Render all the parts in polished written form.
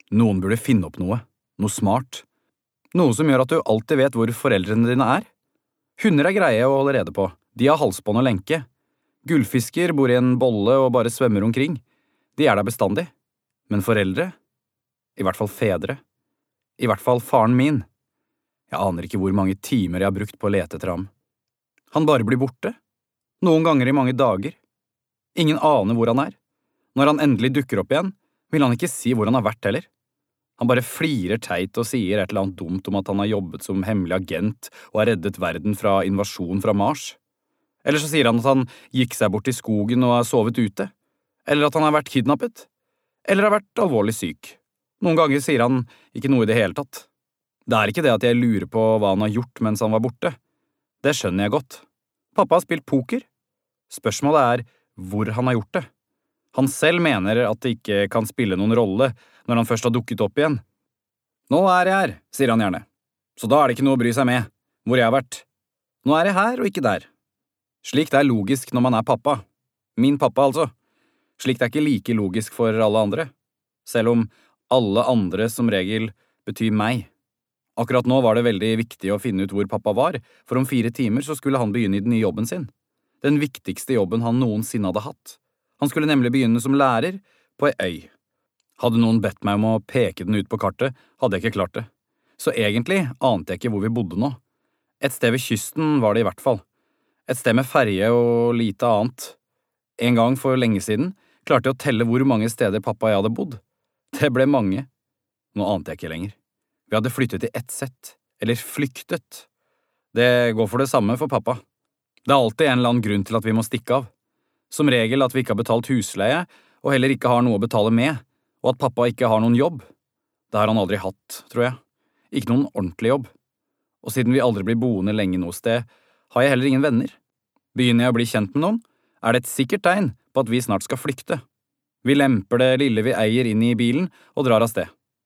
Noen burde finne opp noe smart. Noe som gjør at du alltid vet hvor foreldrene dine er. Hunder er greie å holde rede på, de har halsbånd og lenke. Gullfisker bor i en bolle og bare svømmer omkring. De er der bestandig. Men foreldre? I hvert fall fedre. I hvert fall faren min. Jeg aner ikke hvor mange timer jeg har brukt på å lete etter ham. Han bare blir borte. Noen ganger i mange dager. Ingen aner hvor han er. Når han endelig dukker opp igjen, vil han ikke si hvor han har vært heller. Han bare flirer teit og sier et eller annet dumt om at han har jobbet som hemmelig agent og har reddet verden fra invasjon fra Mars. Eller så sier han at han gikk seg bort i skogen og har sovet ute. Eller at han har vært kidnappet. Eller har vært alvorlig syk. Noen ganger sier han ikke noe i det hele tatt. Det er ikke det at jeg lurer på hva han har gjort mens han var borte. Det skjønner jeg godt. Pappa har spilt poker. Spørsmålet er hvor han har gjort det. Han selv mener at det ikke kan spille noen rolle når han først har dukket opp igjen. Nå er jeg her, sier han gjerne. Så da er det ikke noe å bry seg med, hvor jeg har vært. Nå er jeg her og ikke der. Slikt er logisk når man er pappa. Min pappa, altså. Slikt er ikke like logisk for alle andre. Selv om alle andre som regel betyr meg. Akkurat nå var det veldig viktig å finne ut hvor pappa var, for om 4 timer så skulle han begynne i den nye jobben sin. Den viktigste jobben han noensinne hadde hatt. Han skulle nemlig begynne som lærer på ei øy. Hadde noen bedt meg om å peke den ut på kartet, hadde jeg ikke klart det. Så egentlig ante jeg ikke hvor vi bodde nå. Et sted ved kysten var det i hvert fall. Et sted med ferje og lite annet. En gang for lenge siden klarte jeg å telle hvor mange steder pappa og jeg hadde bodd. Det ble mange. Nå ante jeg ikke lenger. Vi hadde flyttet i ett sett, eller flyktet. Det går for det samme for pappa. Det er alltid en eller annen grunn til at vi må stikke av. Som regel at vi ikke har betalt husleie, og heller ikke har noe å betale med, og at pappa ikke har noen jobb. Det har han aldri hatt, tror jeg. Ikke noen ordentlig jobb. Og siden vi aldri blir boende lenge noe sted, har jeg heller ingen venner. Begynner jeg å bli kjent med noen, er det et sikkert tegn på at vi snart skal flykte. Vi lemper det lille vi eier inn i bilen og drar av sted.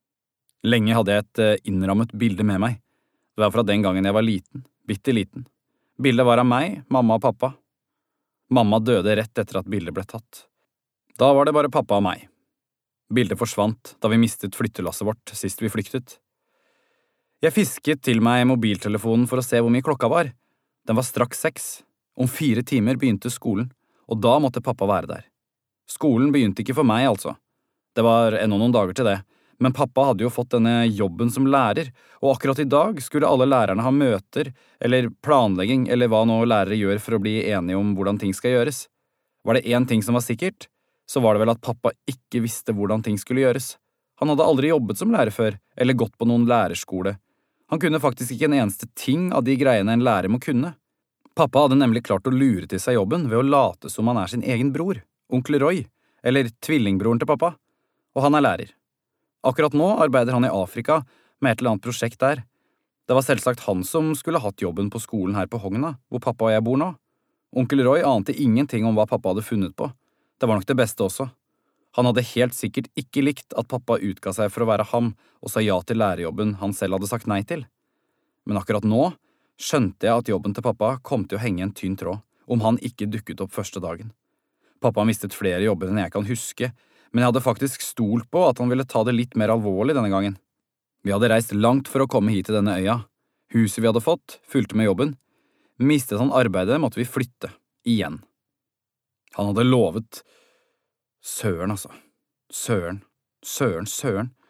Lenge hadde jeg et innrammet bilde med meg. Det var fra den gangen jeg var liten, bitte liten. Bildet var av meg, mamma og pappa. Mamma døde rett etter at bildet ble tatt. Da var det bare pappa og meg. Bildet forsvant da vi mistet flyttelasset vårt sist vi flyktet. Jeg fisket til meg mobiltelefonen for å se hvor mye klokka var. Den var straks 6. Om 4 timer begynte skolen, og da måtte pappa være der. Skolen begynte ikke for meg, altså. Det var ennå noen dager til det, men pappa hadde jo fått denne jobben som lærer, og akkurat i dag skulle alle lærerne ha møter, eller planlegging, eller hva nå lærere gjør for å bli enige om hvordan ting skal gjøres. Var det en ting som var sikkert, så var det vel at pappa ikke visste hvordan ting skulle gjøres. Han hadde aldri jobbet som lærer før, eller gått på noen lærerskole. Han kunne faktisk ikke en eneste ting av de greiene en lærer må kunne. Pappa hadde nemlig klart å lure til seg jobben ved å late som han er sin egen bror, onkel Roy, eller tvillingbroren til pappa, og han er lærer. Akkurat nå arbeider han i Afrika med et eller annet prosjekt der. Det var selvsagt han som skulle hatt jobben på skolen her på Hogna, hvor pappa og jeg bor nå. Onkel Roy ante ingenting om hva pappa hadde funnet på. Det var nok det beste også. Han hadde helt sikkert ikke likt at pappa utga seg for å være ham og sa ja til lærerjobben han selv hadde sagt nei til. Men akkurat nå skjønte jeg at jobben til pappa kom til å henge en tynn tråd, om han ikke dukket opp første dagen. Pappa har mistet flere jobber enn jeg kan huske, men jeg hadde faktisk stolt på at han ville ta det litt mer alvorlig denne gangen. Vi hadde reist langt for å komme hit til denne øya. Huset vi hadde fått, fulgte med jobben. Mistet han arbeidet, måtte vi flytte. Igjen. Han hadde lovet. Søren, altså. Søren.